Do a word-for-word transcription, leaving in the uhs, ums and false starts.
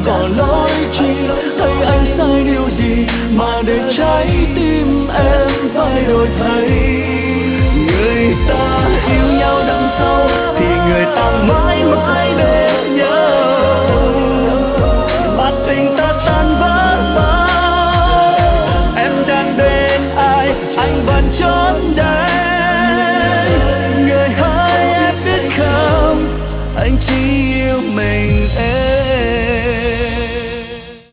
có lỗi chi, thấy anh sai điều gì mà để trái tim em phải đổi thay. Người ta yêu nhau đằng sau thì người ta mãi mãi bên